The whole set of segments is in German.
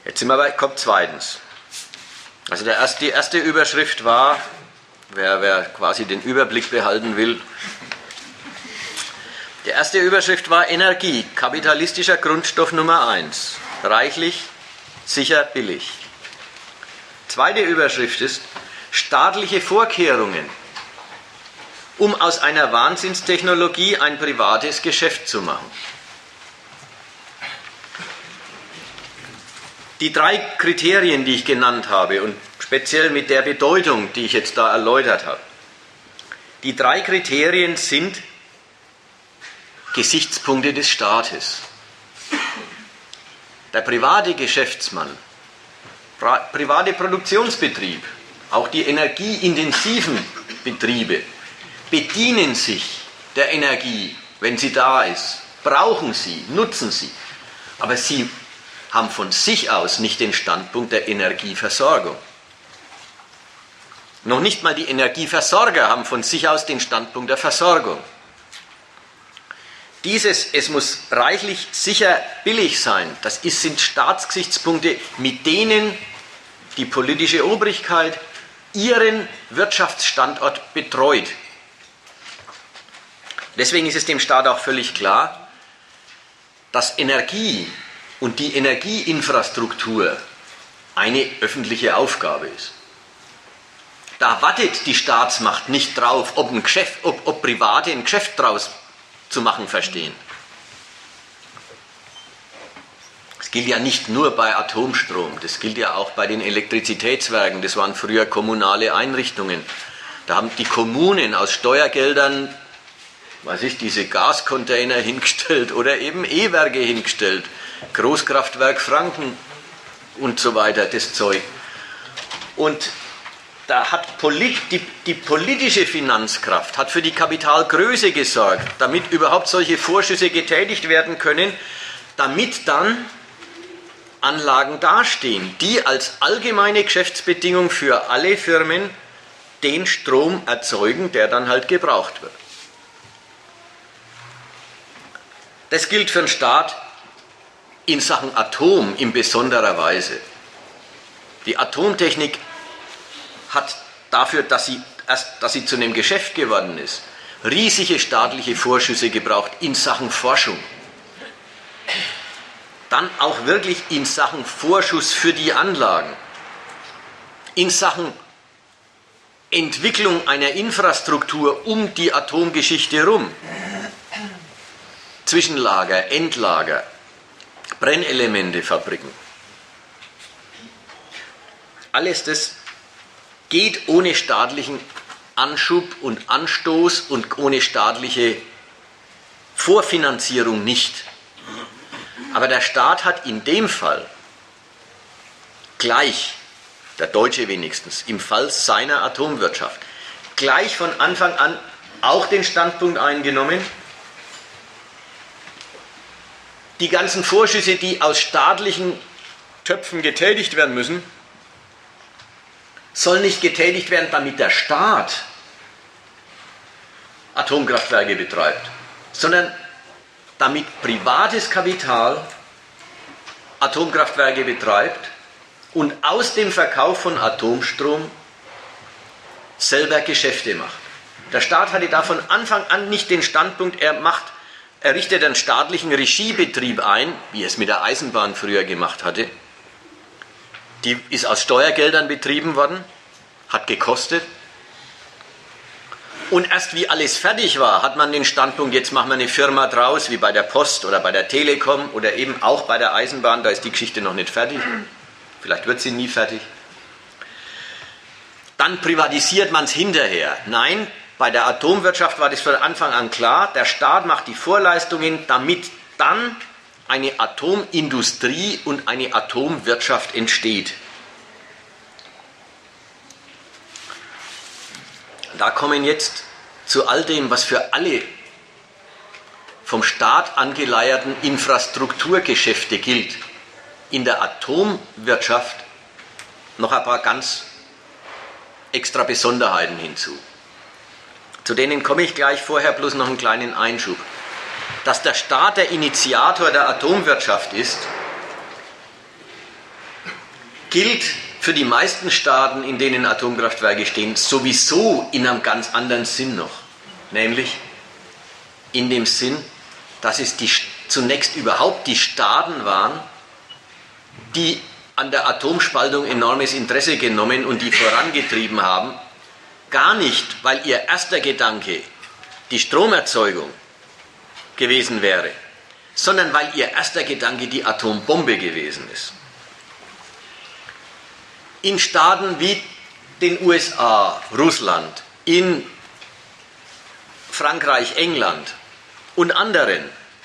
Kommt zweitens. Also die erste Überschrift war, wer quasi den Überblick behalten will, die erste Überschrift war Energie, kapitalistischer Grundstoff Nummer 1, reichlich, sicher, billig. Zweite Überschrift ist staatliche Vorkehrungen, um aus einer Wahnsinnstechnologie ein privates Geschäft zu machen. Die 3 Kriterien, die ich genannt habe und speziell mit der Bedeutung, die ich jetzt da erläutert habe, die 3 Kriterien sind Gesichtspunkte des Staates. Der private Geschäftsmann, private Produktionsbetrieb, auch die energieintensiven Betriebe bedienen sich der Energie, wenn sie da ist, brauchen sie, nutzen sie, aber sie haben von sich aus nicht den Standpunkt der Energieversorgung. Noch nicht mal die Energieversorger haben von sich aus den Standpunkt der Versorgung. Es muss reichlich, sicher, billig sein, sind Staatsgesichtspunkte, mit denen die politische Obrigkeit ihren Wirtschaftsstandort betreut. Deswegen ist es dem Staat auch völlig klar, dass Energie und die Energieinfrastruktur eine öffentliche Aufgabe ist. Da wartet die Staatsmacht nicht drauf, ob Private ein Geschäft draus zu machen verstehen. Das gilt ja nicht nur bei Atomstrom, das gilt ja auch bei den Elektrizitätswerken, das waren früher kommunale Einrichtungen. Da haben die Kommunen aus Steuergeldern, diese Gascontainer hingestellt oder eben E-Werke hingestellt, Großkraftwerk Franken und so weiter, das Zeug. Und da hat die politische Finanzkraft hat für die Kapitalgröße gesorgt, damit überhaupt solche Vorschüsse getätigt werden können, damit dann Anlagen dastehen, die als allgemeine Geschäftsbedingung für alle Firmen den Strom erzeugen, der dann halt gebraucht wird. Das gilt für den Staat in Sachen Atom in besonderer Weise. Die Atomtechnik hat dafür, dass sie zu einem Geschäft geworden ist, riesige staatliche Vorschüsse gebraucht in Sachen Forschung. Dann auch wirklich in Sachen Vorschuss für die Anlagen, in Sachen Entwicklung einer Infrastruktur um die Atomgeschichte herum. Zwischenlager, Endlager, Brennelementefabriken. Alles das geht ohne staatlichen Anschub und Anstoß und ohne staatliche Vorfinanzierung nicht. Aber der Staat hat in dem Fall gleich, der Deutsche wenigstens, im Fall seiner Atomwirtschaft, gleich von Anfang an auch den Standpunkt eingenommen, die ganzen Vorschüsse, die aus staatlichen Töpfen getätigt werden müssen, sollen nicht getätigt werden, damit der Staat Atomkraftwerke betreibt, sondern damit privates Kapital Atomkraftwerke betreibt und aus dem Verkauf von Atomstrom selber Geschäfte macht. Der Staat hatte da von Anfang an nicht den Standpunkt, er richtet einen staatlichen Regiebetrieb ein, wie er es mit der Eisenbahn früher gemacht hatte. Die ist aus Steuergeldern betrieben worden, hat gekostet. Und erst wie alles fertig war, hat man den Standpunkt, jetzt machen wir eine Firma draus, wie bei der Post oder bei der Telekom oder eben auch bei der Eisenbahn, da ist die Geschichte noch nicht fertig. Vielleicht wird sie nie fertig. Dann privatisiert man es hinterher. Nein, bei der Atomwirtschaft war das von Anfang an klar, der Staat macht die Vorleistungen, damit dann eine Atomindustrie und eine Atomwirtschaft entsteht. Da kommen jetzt zu all dem, was für alle vom Staat angeleierten Infrastrukturgeschäfte gilt, in der Atomwirtschaft noch ein paar ganz extra Besonderheiten hinzu. Zu denen komme ich gleich, vorher bloß noch einen kleinen Einschub. Dass der Staat der Initiator der Atomwirtschaft ist, gilt für die meisten Staaten, in denen Atomkraftwerke stehen, sowieso in einem ganz anderen Sinn noch. Nämlich in dem Sinn, dass es zunächst überhaupt die Staaten waren, die an der Atomspaltung enormes Interesse genommen und die vorangetrieben haben, gar nicht, weil ihr erster Gedanke die Stromerzeugung gewesen wäre, sondern weil ihr erster Gedanke die Atombombe gewesen ist. In Staaten wie den USA, Russland, in Frankreich, England und anderen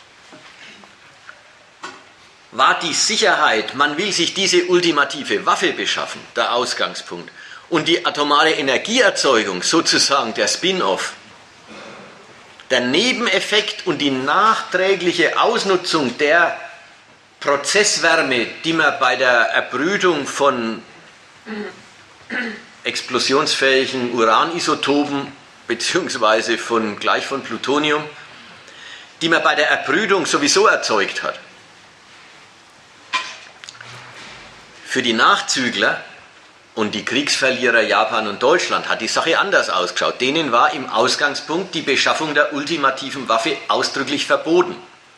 war die Sicherheit, man will sich diese ultimative Waffe beschaffen, der Ausgangspunkt. Und die atomare Energieerzeugung, sozusagen der Spin-off, der Nebeneffekt und die nachträgliche Ausnutzung der Prozesswärme, die man bei der Erbrütung von explosionsfähigen Uranisotopen beziehungsweise gleich von Plutonium, die man bei der Erbrütung sowieso erzeugt hat. Für die Nachzügler und die Kriegsverlierer Japan und Deutschland hat die Sache anders ausgeschaut. Denen war im Ausgangspunkt die Beschaffung der ultimativen Waffe ausdrücklich verboten.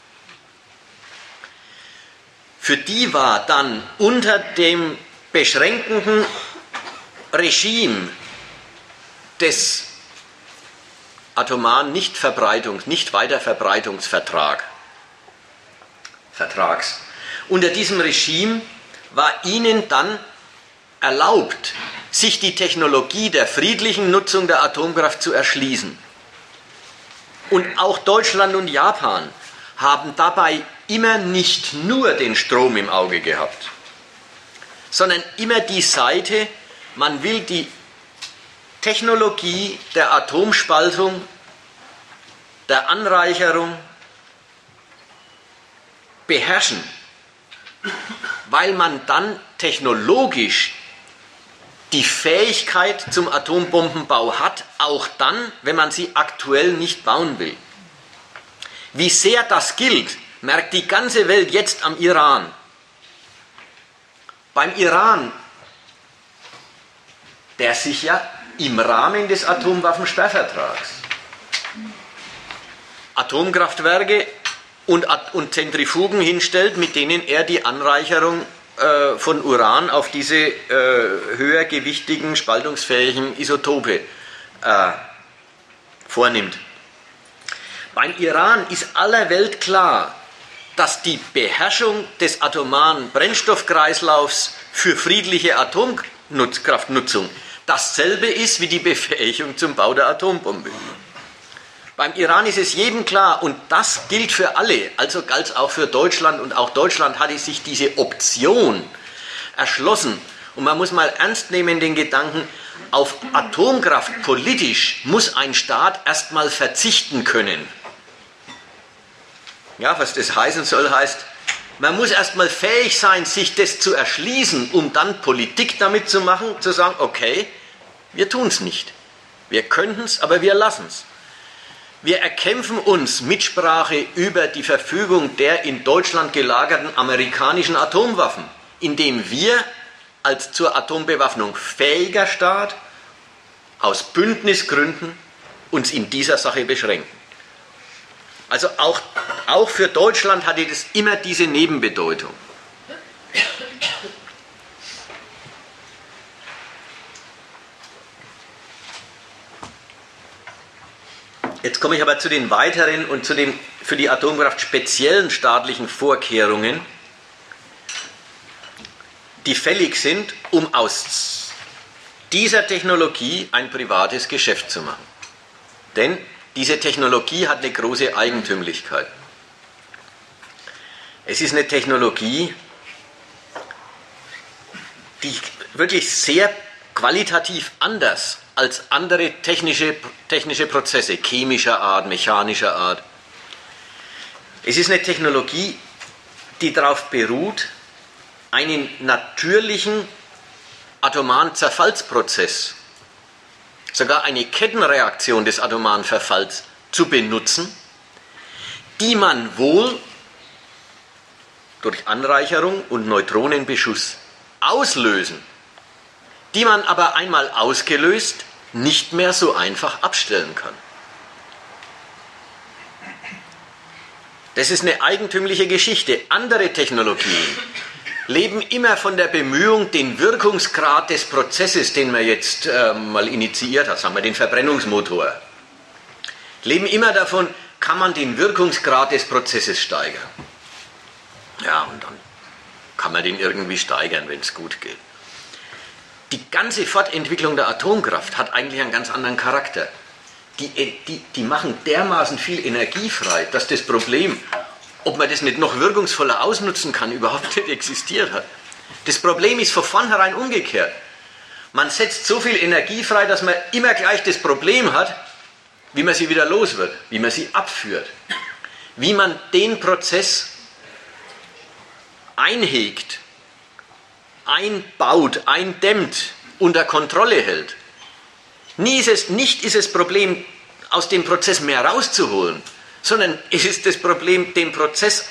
Für die war dann unter dem beschränkenden Regime des atomaren Nichtweiterverbreitungsvertrags, unter diesem Regime war ihnen dann erlaubt, sich die Technologie der friedlichen Nutzung der Atomkraft zu erschließen. Und auch Deutschland und Japan haben dabei immer nicht nur den Strom im Auge gehabt, sondern immer die Seite, man will die Technologie der Atomspaltung, der Anreicherung beherrschen, weil man dann technologisch die Fähigkeit zum Atombombenbau hat, auch dann, wenn man sie aktuell nicht bauen will. Wie sehr das gilt, merkt die ganze Welt jetzt am Iran. Beim Iran, der sich ja im Rahmen des Atomwaffensperrvertrags Atomkraftwerke und Zentrifugen hinstellt, mit denen er die Anreicherung von Uran auf diese höher gewichtigen, spaltungsfähigen Isotope vornimmt. Beim Iran ist aller Welt klar, dass die Beherrschung des atomaren Brennstoffkreislaufs für friedliche Atomkraftnutzung dasselbe ist wie die Befähigung zum Bau der Atombombe. Beim Iran ist es jedem klar, und das gilt für alle, also galt es auch für Deutschland, und auch Deutschland hatte sich diese Option erschlossen. Und man muss mal ernst nehmen den Gedanken, auf Atomkraft politisch muss ein Staat erstmal verzichten können. Ja, was das heißen soll, heißt, man muss erstmal fähig sein, sich das zu erschließen, um dann Politik damit zu machen, zu sagen, okay, wir tun es nicht. Wir könnten es, aber wir lassen es. Wir erkämpfen uns Mitsprache über die Verfügung der in Deutschland gelagerten amerikanischen Atomwaffen, indem wir als zur Atombewaffnung fähiger Staat aus Bündnisgründen uns in dieser Sache beschränken. Also auch für Deutschland hatte das immer diese Nebenbedeutung. Jetzt komme ich aber zu den weiteren und zu den für die Atomkraft speziellen staatlichen Vorkehrungen, die fällig sind, um aus dieser Technologie ein privates Geschäft zu machen. Denn diese Technologie hat eine große Eigentümlichkeit. Es ist eine Technologie, die wirklich sehr qualitativ anders als andere technische Prozesse, chemischer Art, mechanischer Art. Es ist eine Technologie, die darauf beruht, einen natürlichen atomaren Zerfallsprozess, sogar eine Kettenreaktion des atomaren Verfalls zu benutzen, die man wohl durch Anreicherung und Neutronenbeschuss auslösen, die man aber einmal ausgelöst nicht mehr so einfach abstellen kann. Das ist eine eigentümliche Geschichte. Andere Technologien leben immer von der Bemühung, den Wirkungsgrad des Prozesses, den man jetzt mal initiiert hat, sagen wir den Verbrennungsmotor, leben immer davon, kann man den Wirkungsgrad des Prozesses steigern. Ja, und dann kann man den irgendwie steigern, wenn es gut geht. Die ganze Fortentwicklung der Atomkraft hat eigentlich einen ganz anderen Charakter. Die machen dermaßen viel Energie frei, dass das Problem, ob man das nicht noch wirkungsvoller ausnutzen kann, überhaupt nicht existiert hat. Das Problem ist von vornherein umgekehrt. Man setzt so viel Energie frei, dass man immer gleich das Problem hat, wie man sie wieder los wird, wie man sie abführt, wie man den Prozess einhegt, einbaut, eindämmt, unter Kontrolle hält. Nicht ist es Problem, aus dem Prozess mehr rauszuholen, sondern es ist das Problem, den Prozess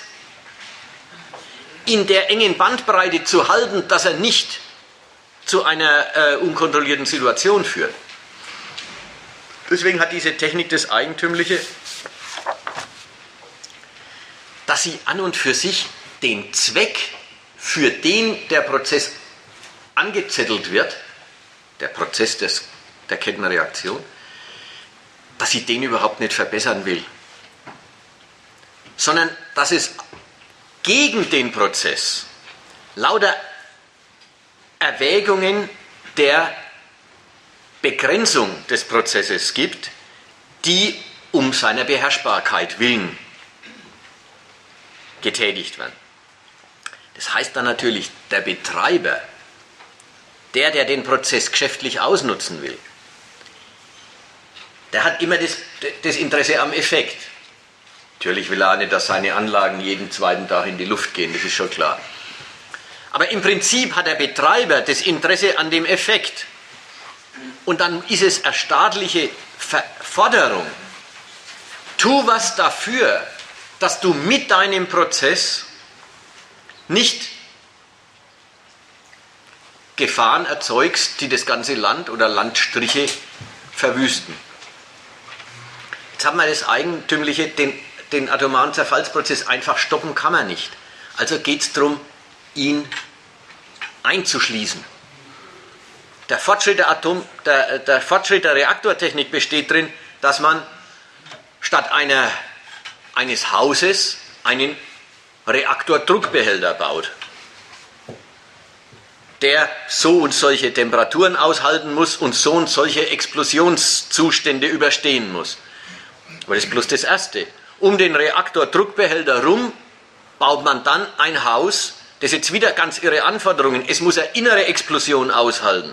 in der engen Bandbreite zu halten, dass er nicht zu einer unkontrollierten Situation führt. Deswegen hat diese Technik das Eigentümliche, dass sie an und für sich den Zweck, für den der Prozess angezettelt wird, der Prozess der Kettenreaktion, dass sie den überhaupt nicht verbessern will, sondern dass es gegen den Prozess lauter Erwägungen der Begrenzung des Prozesses gibt, die um seiner Beherrschbarkeit willen getätigt werden. Das heißt dann natürlich, der Betreiber, der den Prozess geschäftlich ausnutzen will, der hat immer das Interesse am Effekt. Natürlich will er auch nicht, dass seine Anlagen jeden zweiten Tag in die Luft gehen, das ist schon klar. Aber im Prinzip hat der Betreiber das Interesse an dem Effekt. Und dann ist es eine staatliche Forderung. Tu was dafür, dass du mit deinem Prozess nicht Gefahren erzeugst, die das ganze Land oder Landstriche verwüsten. Jetzt haben wir das Eigentümliche, den atomaren Zerfallsprozess einfach stoppen kann man nicht. Also geht es darum, ihn einzuschließen. Der Fortschritt der Reaktortechnik besteht darin, dass man statt eines Hauses einen Reaktordruckbehälter baut, der so und solche Temperaturen aushalten muss und so und solche Explosionszustände überstehen muss. Aber das ist bloß das Erste. Um den Reaktordruckbehälter herum baut man dann ein Haus, das jetzt wieder ganz irre Anforderungen, es muss eine innere Explosion aushalten.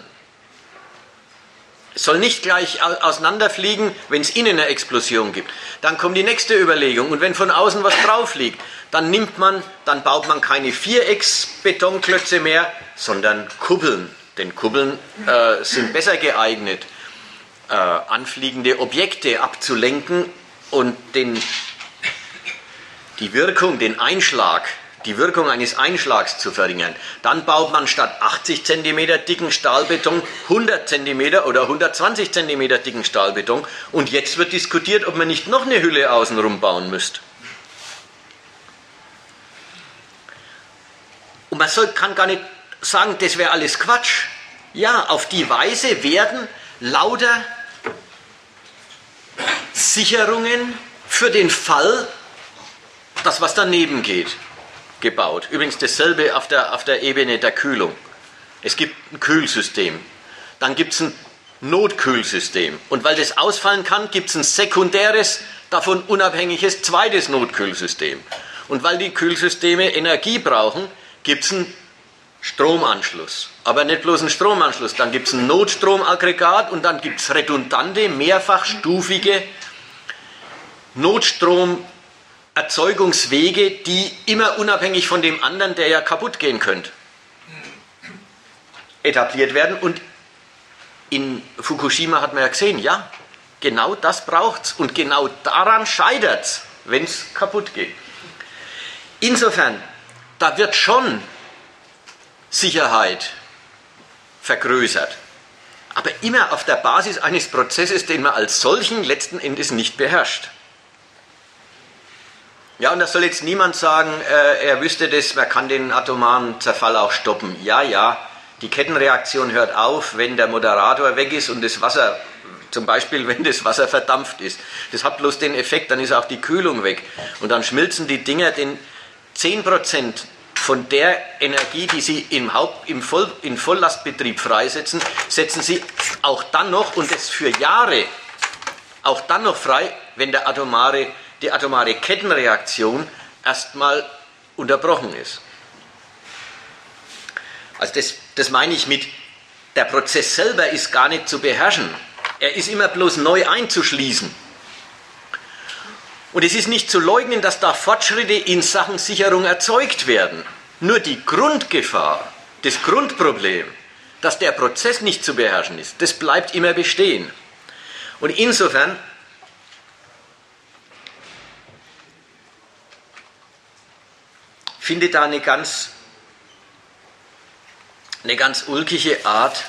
Es soll nicht gleich auseinanderfliegen, wenn es innen eine Explosion gibt. Dann kommt die nächste Überlegung. Und wenn von außen was drauf liegt, dann baut man keine Vierecksbetonklötze mehr, sondern Kuppeln. Denn Kuppeln sind besser geeignet, anfliegende Objekte abzulenken und die Wirkung eines Einschlags zu verringern. Dann baut man statt 80 cm dicken Stahlbeton 100 cm oder 120 cm dicken Stahlbeton. Und jetzt wird diskutiert, ob man nicht noch eine Hülle außenrum bauen müsste. Und man kann gar nicht sagen, das wäre alles Quatsch. Ja, auf die Weise werden lauter Sicherungen für den Fall, dass was daneben geht, gebaut. Übrigens dasselbe auf der Ebene der Kühlung. Es gibt ein Kühlsystem, dann gibt es ein Notkühlsystem. Und weil das ausfallen kann, gibt es ein sekundäres, davon unabhängiges zweites Notkühlsystem. Und weil die Kühlsysteme Energie brauchen, gibt es einen Stromanschluss. Aber nicht bloß einen Stromanschluss, dann gibt es ein Notstromaggregat und dann gibt es redundante, mehrfachstufige Notstromerzeugungswege, die immer unabhängig von dem anderen, der ja kaputt gehen könnte, etabliert werden. Und in Fukushima hat man ja gesehen, ja, genau das braucht es und genau daran scheitert es, wenn es kaputt geht. Insofern, da wird schon Sicherheit vergrößert. Aber immer auf der Basis eines Prozesses, den man als solchen letzten Endes nicht beherrscht. Ja, und da soll jetzt niemand sagen, er wüsste das, man kann den atomaren Zerfall auch stoppen. Ja, ja, die Kettenreaktion hört auf, wenn der Moderator weg ist und das Wasser, zum Beispiel wenn das Wasser verdampft ist. Das hat bloß den Effekt, dann ist auch die Kühlung weg. Und dann schmilzen die Dinger den 10% von der Energie, die sie im Volllastbetrieb freisetzen, setzen sie auch dann noch, und das für Jahre, auch dann noch frei, wenn die atomare Kettenreaktion erstmal unterbrochen ist. Also das meine ich mit, der Prozess selber ist gar nicht zu beherrschen. Er ist immer bloß neu einzuschließen. Und es ist nicht zu leugnen, dass da Fortschritte in Sachen Sicherung erzeugt werden. Nur die Grundgefahr, das Grundproblem, dass der Prozess nicht zu beherrschen ist, das bleibt immer bestehen. Und insofern findet da eine ganz ulkige Art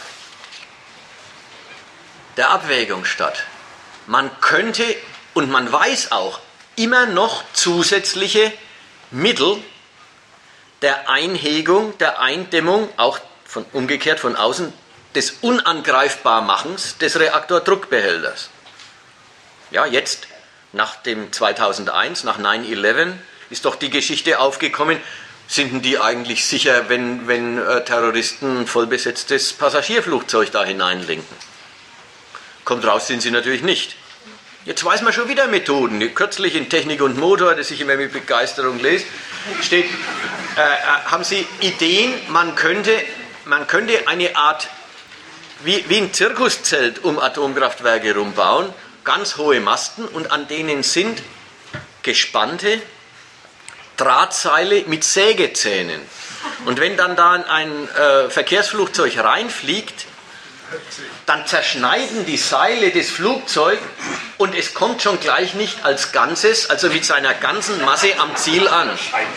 der Abwägung statt. Man könnte, und man weiß auch, immer noch zusätzliche Mittel der Einhegung, der Eindämmung, auch umgekehrt von außen, des Unangreifbarmachens des Reaktordruckbehälters. Ja, jetzt, nach dem 2001, nach 9/11, ist doch die Geschichte aufgekommen, sind denn die eigentlich sicher, wenn Terroristen ein vollbesetztes Passagierflugzeug da hineinlenken? Kommt raus, sind sie natürlich nicht. Jetzt weiß man schon wieder Methoden. Kürzlich in Technik und Motor, das ich immer mit Begeisterung lese, steht, haben sie Ideen, man könnte eine Art, wie ein Zirkuszelt um Atomkraftwerke rumbauen, ganz hohe Masten, und an denen sind gespannte Drahtseile mit Sägezähnen. Und wenn dann da ein Verkehrsflugzeug reinfliegt, dann zerschneiden die Seile das Flugzeug und es kommt schon gleich nicht als Ganzes, also mit seiner ganzen Masse am Ziel an.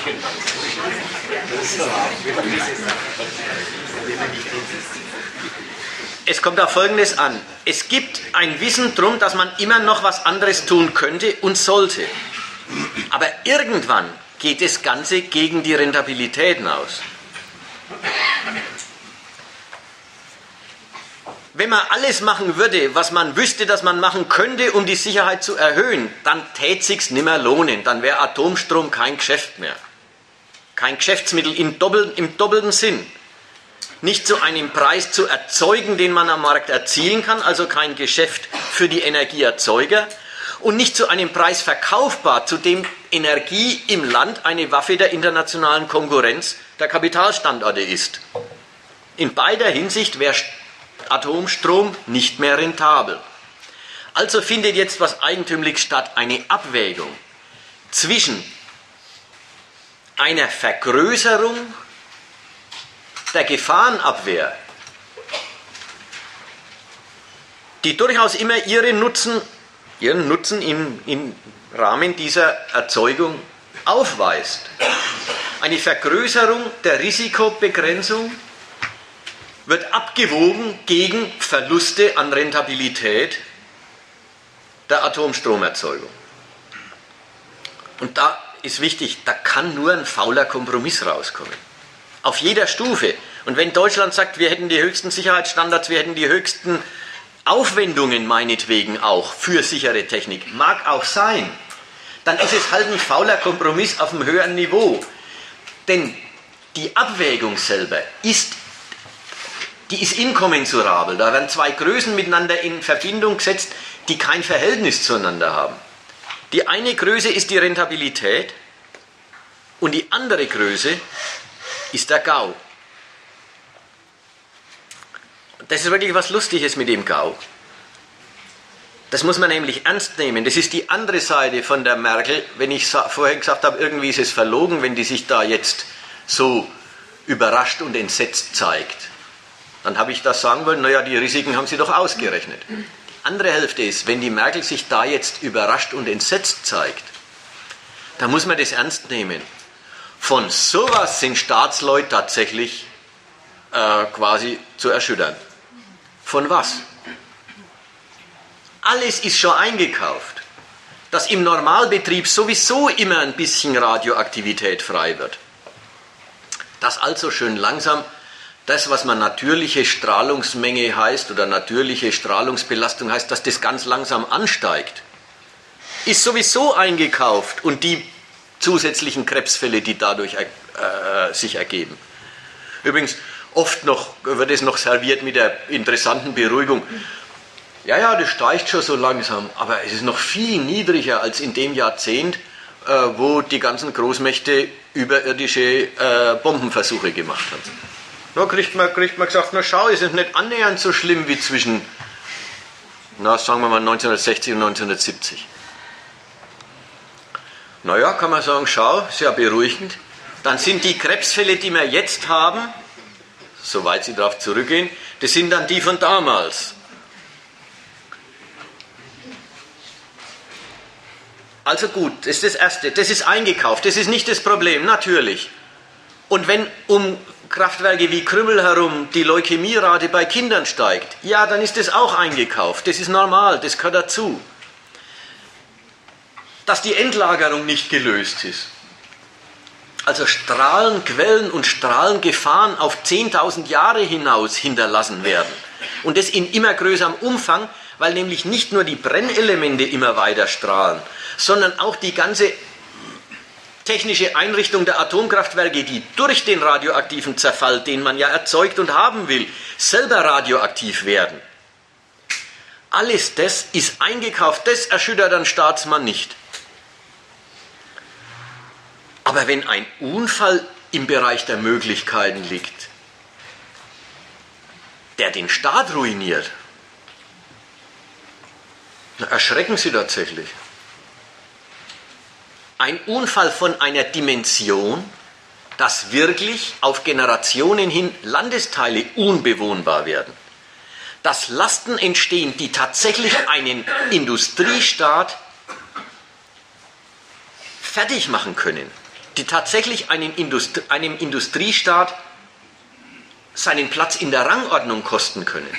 Es kommt auf Folgendes an. Es gibt ein Wissen darum, dass man immer noch was anderes tun könnte und sollte. Aber irgendwann geht das Ganze gegen die Rentabilitäten aus. Wenn man alles machen würde, was man wüsste, dass man machen könnte, um die Sicherheit zu erhöhen, dann täte es sich nicht mehr lohnen. Dann wäre Atomstrom kein Geschäft mehr. Kein Geschäftsmittel im doppelten Sinn. Nicht zu einem Preis zu erzeugen, den man am Markt erzielen kann, also kein Geschäft für die Energieerzeuger, und nicht zu einem Preis verkaufbar, zu dem Energie im Land eine Waffe der internationalen Konkurrenz der Kapitalstandorte ist. In beider Hinsicht wäre Atomstrom nicht mehr rentabel. Also findet jetzt was Eigentümliches statt, eine Abwägung zwischen einer Vergrößerung der Gefahrenabwehr, die durchaus immer ihren Nutzen im Rahmen dieser Erzeugung aufweist. Eine Vergrößerung der Risikobegrenzung wird abgewogen gegen Verluste an Rentabilität der Atomstromerzeugung. Und da ist wichtig, da kann nur ein fauler Kompromiss rauskommen. Auf jeder Stufe. Und wenn Deutschland sagt, wir hätten die höchsten Sicherheitsstandards, wir hätten die höchsten Aufwendungen meinetwegen auch für sichere Technik, mag auch sein, dann ist es halt ein fauler Kompromiss auf einem höheren Niveau. Denn die Abwägung selber ist inkommensurabel. Da werden zwei Größen miteinander in Verbindung gesetzt, die kein Verhältnis zueinander haben. Die eine Größe ist die Rentabilität und die andere Größe ist der GAU. Das ist wirklich was Lustiges mit dem GAU. Das muss man nämlich ernst nehmen. Das ist die andere Seite von der Merkel. Wenn ich vorher gesagt habe, irgendwie ist es verlogen, wenn die sich da jetzt so überrascht und entsetzt zeigt. Dann habe ich das sagen wollen, naja, die Risiken haben sie doch ausgerechnet. Die andere Hälfte ist, wenn die Merkel sich da jetzt überrascht und entsetzt zeigt, dann muss man das ernst nehmen. Von sowas sind Staatsleute tatsächlich quasi zu erschüttern. Von was? Alles ist schon eingekauft, dass im Normalbetrieb sowieso immer ein bisschen Radioaktivität frei wird. Dass also schön langsam das, was man natürliche Strahlungsmenge heißt oder natürliche Strahlungsbelastung heißt, dass das ganz langsam ansteigt, ist sowieso eingekauft und die zusätzlichen Krebsfälle, die dadurch sich ergeben. Übrigens, oft noch wird es noch serviert mit der interessanten Beruhigung. Ja, das steigt schon so langsam, aber es ist noch viel niedriger als in dem Jahrzehnt, wo die ganzen Großmächte überirdische Bombenversuche gemacht haben. Da kriegt man gesagt, na schau, es ist nicht annähernd so schlimm wie zwischen, sagen wir mal 1960 und 1970. Naja, kann man sagen, schau, sehr beruhigend. Dann sind die Krebsfälle, die wir jetzt haben, soweit Sie darauf zurückgehen, das sind dann die von damals. Also gut, das ist das Erste, das ist eingekauft, das ist nicht das Problem, natürlich. Und wenn um Kraftwerke wie Krümmel herum die Leukämierate bei Kindern steigt, ja, dann ist das auch eingekauft, das ist normal, das gehört dazu. Dass die Endlagerung nicht gelöst ist. Also Strahlenquellen und Strahlengefahren auf 10.000 Jahre hinaus hinterlassen werden. Und das in immer größerem Umfang, weil nämlich nicht nur die Brennelemente immer weiter strahlen, sondern auch die ganze technische Einrichtung der Atomkraftwerke, die durch den radioaktiven Zerfall, den man ja erzeugt und haben will, selber radioaktiv werden. Alles das ist eingekauft, das erschüttert einen Staatsmann nicht. Aber wenn ein Unfall im Bereich der Möglichkeiten liegt, der den Staat ruiniert, erschrecken Sie tatsächlich. Ein Unfall von einer Dimension, dass wirklich auf Generationen hin Landesteile unbewohnbar werden. Dass Lasten entstehen, die tatsächlich einen Industriestaat fertig machen können. Die tatsächlich einem Industriestaat seinen Platz in der Rangordnung kosten können.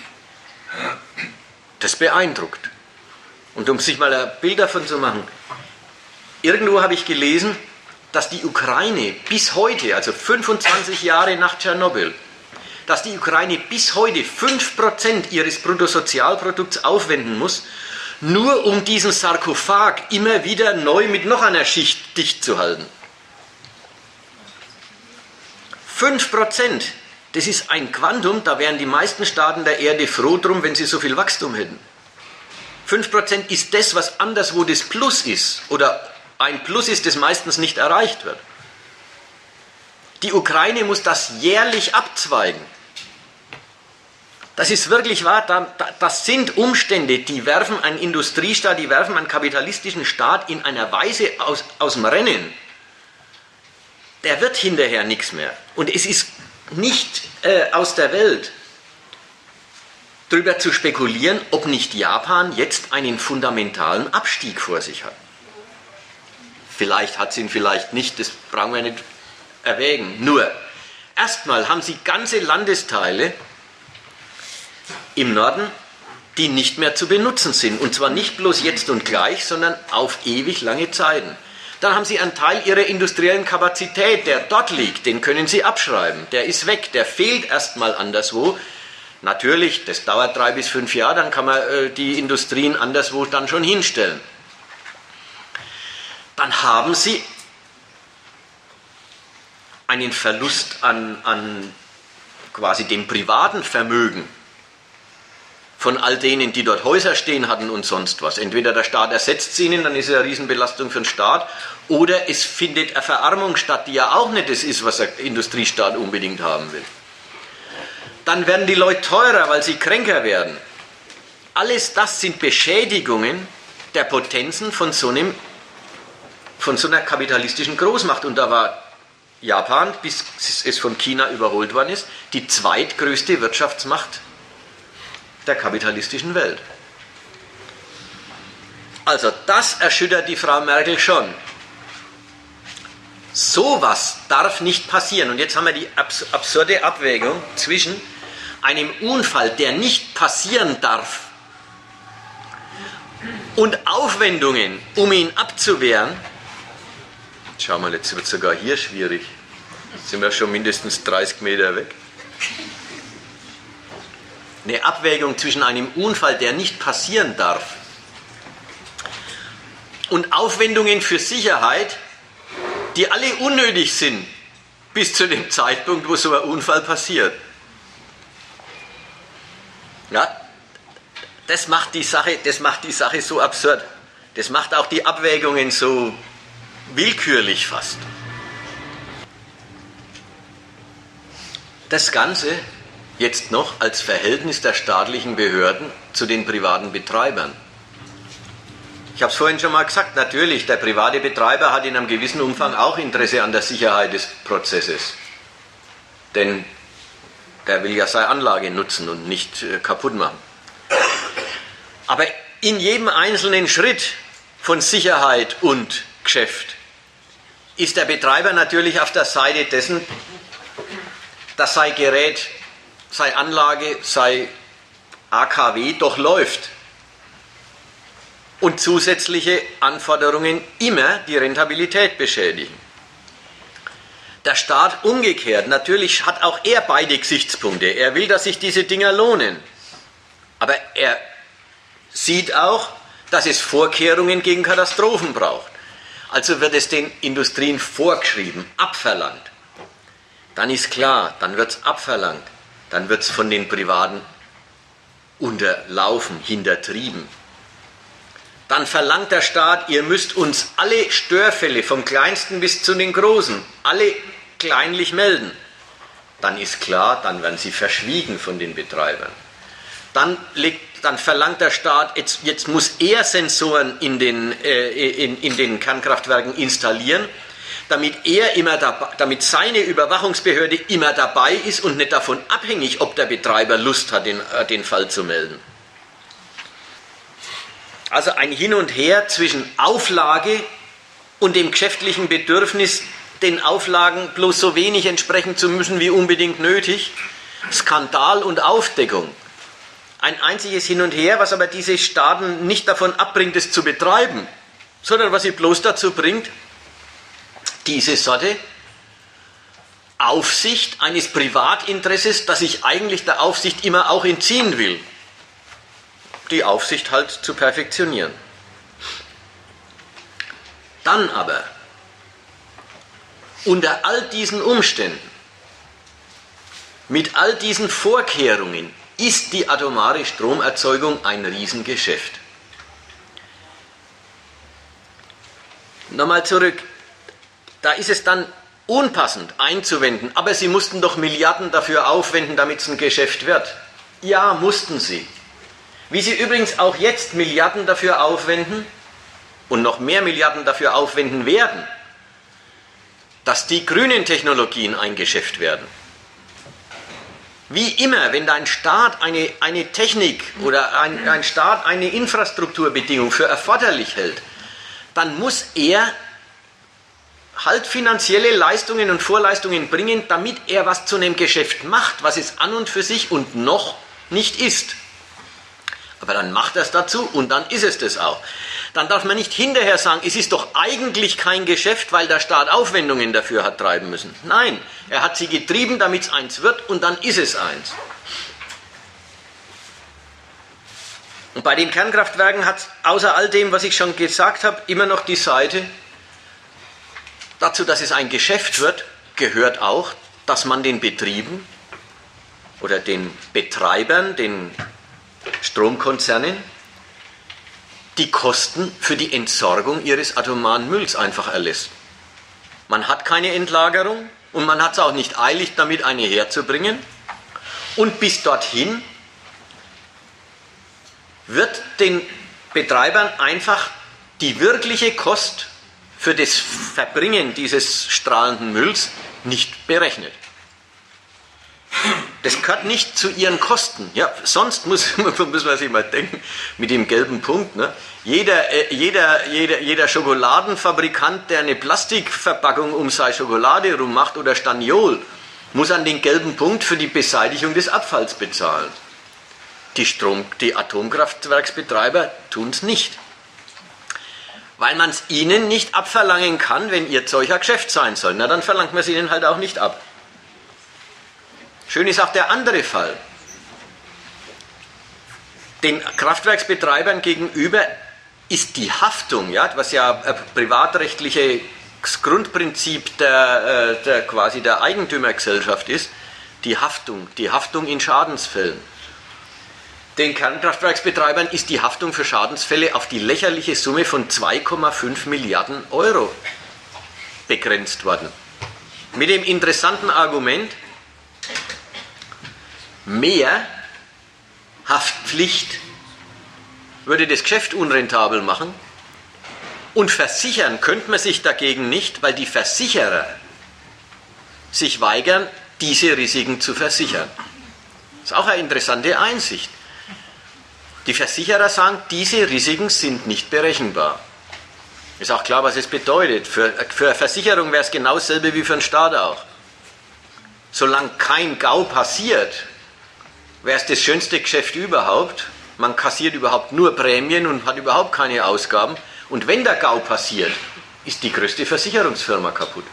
Das beeindruckt. Und um sich mal ein Bild davon zu machen, irgendwo habe ich gelesen, dass die Ukraine bis heute, also 25 Jahre nach Tschernobyl, dass die Ukraine bis heute 5% ihres Bruttosozialprodukts aufwenden muss, nur um diesen Sarkophag immer wieder neu mit noch einer Schicht dicht zu halten. 5%, das ist ein Quantum, da wären die meisten Staaten der Erde froh drum, wenn sie so viel Wachstum hätten. 5% ist das, was anderswo das Plus ist, oder ein Plus ist, das meistens nicht erreicht wird. Die Ukraine muss das jährlich abzweigen. Das ist wirklich wahr, das sind Umstände, die werfen einen Industriestaat, die werfen einen kapitalistischen Staat in einer Weise aus dem Rennen. Der wird hinterher nichts mehr. Und es ist nicht aus der Welt, darüber zu spekulieren, ob nicht Japan jetzt einen fundamentalen Abstieg vor sich hat. Vielleicht hat es ihn, vielleicht nicht, das brauchen wir nicht erwägen. Nur, erstmal haben sie ganze Landesteile im Norden, die nicht mehr zu benutzen sind. Und zwar nicht bloß jetzt und gleich, sondern auf ewig lange Zeiten. Dann haben sie einen Teil ihrer industriellen Kapazität, der dort liegt, den können sie abschreiben. Der ist weg, der fehlt erstmal anderswo. Natürlich, das dauert 3 bis 5 Jahre, dann kann man die Industrien anderswo dann schon hinstellen. Dann haben sie einen Verlust an quasi dem privaten Vermögen von all denen, die dort Häuser stehen hatten und sonst was. Entweder der Staat ersetzt sie ihnen, dann ist es eine Riesenbelastung für den Staat, oder es findet eine Verarmung statt, die ja auch nicht das ist, was der Industriestaat unbedingt haben will. Dann werden die Leute teurer, weil sie kränker werden. Alles das sind Beschädigungen der Potenzen von so einer kapitalistischen Großmacht. Und da war Japan, bis es von China überholt worden ist, die zweitgrößte Wirtschaftsmacht der kapitalistischen Welt. Also das erschüttert die Frau Merkel schon. Sowas darf nicht passieren. Und jetzt haben wir die absurde Abwägung zwischen einem Unfall, der nicht passieren darf, und Aufwendungen, um ihn abzuwehren. Schau mal, jetzt wird es sogar hier schwierig. Jetzt sind wir schon mindestens 30 Meter weg. Eine Abwägung zwischen einem Unfall, der nicht passieren darf, und Aufwendungen für Sicherheit, die alle unnötig sind, bis zu dem Zeitpunkt, wo so ein Unfall passiert. Ja, das macht die Sache so absurd. Das macht auch die Abwägungen so willkürlich fast. Das Ganze jetzt noch als Verhältnis der staatlichen Behörden zu den privaten Betreibern. Ich habe es vorhin schon mal gesagt, natürlich, der private Betreiber hat in einem gewissen Umfang auch Interesse an der Sicherheit des Prozesses. Denn der will ja seine Anlage nutzen und nicht kaputt machen. Aber in jedem einzelnen Schritt von Sicherheit und Geschäft ist der Betreiber natürlich auf der Seite dessen, dass sein Gerät, seine Anlage, sein AKW doch läuft. Und zusätzliche Anforderungen immer die Rentabilität beschädigen. Der Staat umgekehrt, natürlich hat auch er beide Gesichtspunkte. Er will, dass sich diese Dinger lohnen. Aber er sieht auch, dass es Vorkehrungen gegen Katastrophen braucht. Also wird es den Industrien vorgeschrieben, abverlangt. Dann ist klar, dann wird es abverlangt. Dann wird es von den Privaten unterlaufen, hintertrieben. Dann verlangt der Staat, ihr müsst uns alle Störfälle, vom kleinsten bis zu den großen, alle kleinlich melden. Dann ist klar, dann werden sie verschwiegen von den Betreibern. Dann verlangt der Staat, jetzt muss er Sensoren in den Kernkraftwerken installieren, damit seine Überwachungsbehörde immer dabei ist und nicht davon abhängig, ob der Betreiber Lust hat, den Fall zu melden. Also ein Hin und Her zwischen Auflage und dem geschäftlichen Bedürfnis, den Auflagen bloß so wenig entsprechen zu müssen wie unbedingt nötig, Skandal und Aufdeckung. Ein einziges Hin und Her, was aber diese Staaten nicht davon abbringt, es zu betreiben, sondern was sie bloß dazu bringt, diese Sorte Aufsicht eines Privatinteresses, das sich eigentlich der Aufsicht immer auch entziehen will, die Aufsicht halt zu perfektionieren. Dann aber, unter all diesen Umständen, mit all diesen Vorkehrungen, ist die atomare Stromerzeugung ein Riesengeschäft. Nochmal zurück, da ist es dann unpassend einzuwenden, aber Sie mussten doch Milliarden dafür aufwenden, damit es ein Geschäft wird. Ja, mussten Sie. Wie Sie übrigens auch jetzt Milliarden dafür aufwenden und noch mehr Milliarden dafür aufwenden werden, dass die grünen Technologien ein Geschäft werden. Wie immer, wenn ein Staat eine Technik oder ein Staat eine Infrastrukturbedingung für erforderlich hält, dann muss er halt finanzielle Leistungen und Vorleistungen bringen, damit er was zu einem Geschäft macht, was es an und für sich und noch nicht ist. Aber dann macht er es dazu und dann ist es das auch. Dann darf man nicht hinterher sagen, es ist doch eigentlich kein Geschäft, weil der Staat Aufwendungen dafür hat treiben müssen. Nein, er hat sie getrieben, damit es eins wird und dann ist es eins. Und bei den Kernkraftwerken hat es außer all dem, was ich schon gesagt habe, immer noch die Seite, dazu, dass es ein Geschäft wird, gehört auch, dass man den Betrieben oder den Betreibern, den Stromkonzernen, die Kosten für die Entsorgung ihres atomaren Mülls einfach erlässt. Man hat keine Endlagerung und man hat es auch nicht eilig, damit eine herzubringen. Und bis dorthin wird den Betreibern einfach die wirkliche Kost für das Verbringen dieses strahlenden Mülls nicht berechnet. Das gehört nicht zu ihren Kosten. Ja, sonst muss man sich mal denken, mit dem gelben Punkt. Ne? Jeder Schokoladenfabrikant, der eine Plastikverpackung um seine Schokolade rummacht oder Staniol, muss an den gelben Punkt für die Beseitigung des Abfalls bezahlen. Die Atomkraftwerksbetreiber tun es nicht. Weil man es ihnen nicht abverlangen kann, wenn ihr Zeug ein Geschäft sein soll. Na, dann verlangt man es ihnen halt auch nicht ab. Schön ist auch der andere Fall. Den Kraftwerksbetreibern gegenüber ist die Haftung, ja, was ja ein privatrechtliches Grundprinzip quasi der Eigentümergesellschaft ist, die Haftung in Schadensfällen. Den Kernkraftwerksbetreibern ist die Haftung für Schadensfälle auf die lächerliche Summe von 2,5 Milliarden Euro begrenzt worden. Mit dem interessanten Argument, mehr Haftpflicht würde das Geschäft unrentabel machen und versichern könnte man sich dagegen nicht, weil die Versicherer sich weigern, diese Risiken zu versichern. Das ist auch eine interessante Einsicht. Die Versicherer sagen, diese Risiken sind nicht berechenbar. Ist auch klar, was es bedeutet. Für eine Versicherung wäre es genau dasselbe wie für einen Staat auch. Solange kein GAU passiert, wäre es das schönste Geschäft überhaupt. Man kassiert überhaupt nur Prämien und hat überhaupt keine Ausgaben. Und wenn der GAU passiert, ist die größte Versicherungsfirma kaputt.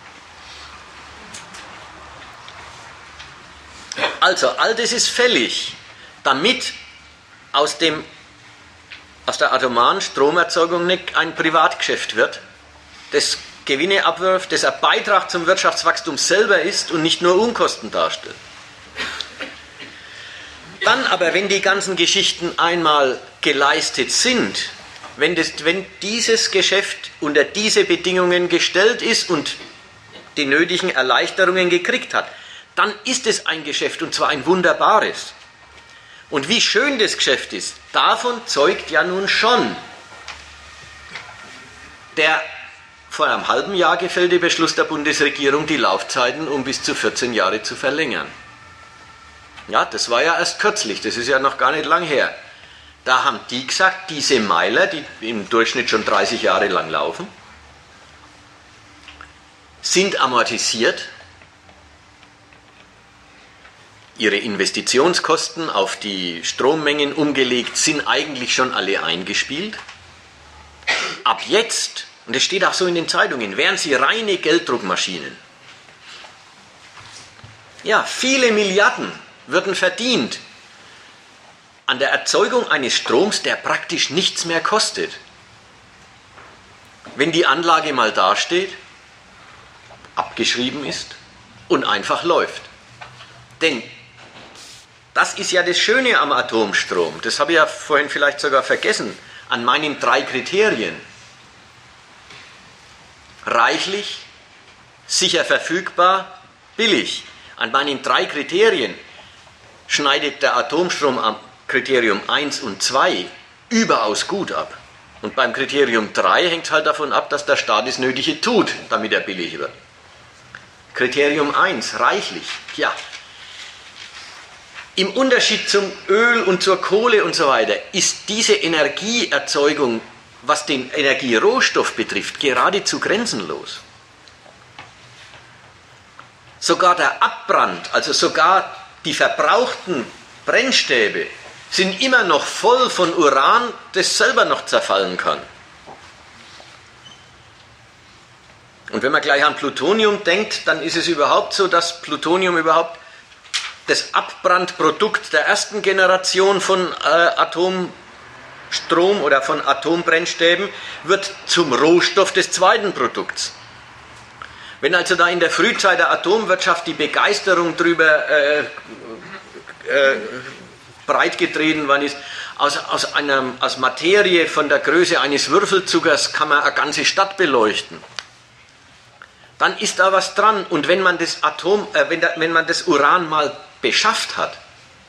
Also, all das ist fällig, damit aus der atomaren Stromerzeugung nicht ein Privatgeschäft wird, das Gewinne abwirft, das ein Beitrag zum Wirtschaftswachstum selber ist und nicht nur Unkosten darstellt. Dann aber, wenn die ganzen Geschichten einmal geleistet sind, wenn dieses Geschäft unter diese Bedingungen gestellt ist und die nötigen Erleichterungen gekriegt hat, dann ist es ein Geschäft und zwar ein wunderbares. Und wie schön das Geschäft ist, davon zeugt ja nun schon der vor einem halben Jahr gefällte Beschluss der Bundesregierung, die Laufzeiten um bis zu 14 Jahre zu verlängern. Ja, das war ja erst kürzlich, das ist ja noch gar nicht lang her. Da haben die gesagt, diese Meiler, die im Durchschnitt schon 30 Jahre lang laufen, sind amortisiert. Ihre Investitionskosten auf die Strommengen umgelegt sind eigentlich schon alle eingespielt. Ab jetzt, und das steht auch so in den Zeitungen, wären sie reine Gelddruckmaschinen. Ja, viele Milliarden würden verdient an der Erzeugung eines Stroms, der praktisch nichts mehr kostet. Wenn die Anlage mal dasteht, abgeschrieben ist und einfach läuft. Denn das ist ja das Schöne am Atomstrom. Das habe ich ja vorhin vielleicht sogar vergessen. An meinen 3 Kriterien. Reichlich, sicher verfügbar, billig. An meinen 3 Kriterien schneidet der Atomstrom am Kriterium 1 und 2 überaus gut ab. Und beim Kriterium 3 hängt es halt davon ab, dass der Staat das Nötige tut, damit er billig wird. Kriterium 1, reichlich. Ja. Im Unterschied zum Öl und zur Kohle und so weiter ist diese Energieerzeugung, was den Energierohstoff betrifft, geradezu grenzenlos. Sogar der Abbrand, also sogar die verbrauchten Brennstäbe, sind immer noch voll von Uran, das selber noch zerfallen kann. Und wenn man gleich an Plutonium denkt, dann ist es überhaupt so, dass Plutonium überhaupt das Abbrandprodukt der ersten Generation von Atomstrom oder von Atombrennstäben wird zum Rohstoff des zweiten Produkts. Wenn also da in der Frühzeit der Atomwirtschaft die Begeisterung darüber breitgetreten worden ist, aus Materie von der Größe eines Würfelzuckers kann man eine ganze Stadt beleuchten, dann ist da was dran. Und wenn man das wenn man das Uran mal beschafft hat,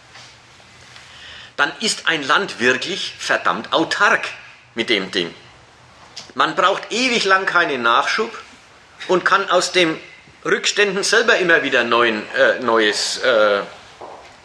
dann ist ein Land wirklich verdammt autark mit dem Ding. Man braucht ewig lang keinen Nachschub und kann aus den Rückständen selber immer wieder neues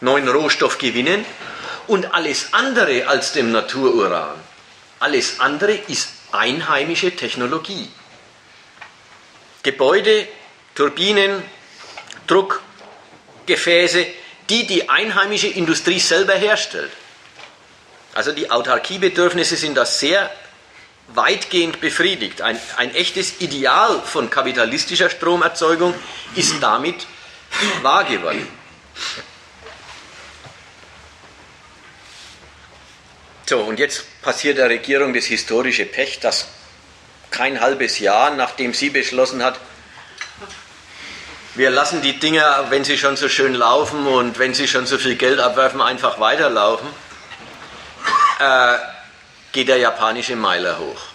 neuen Rohstoff gewinnen und alles andere als dem Natururan, alles andere ist einheimische Technologie. Gebäude, Turbinen, Druckgefäße, die einheimische Industrie selber herstellt. Also die Autarkiebedürfnisse sind da sehr weitgehend befriedigt. Ein echtes Ideal von kapitalistischer Stromerzeugung ist damit wahr geworden. So, und jetzt passiert der Regierung das historische Pech, dass kein halbes Jahr, nachdem sie beschlossen hat, wir lassen die Dinger, wenn sie schon so schön laufen und wenn sie schon so viel Geld abwerfen, einfach weiterlaufen, geht der japanische Meiler hoch.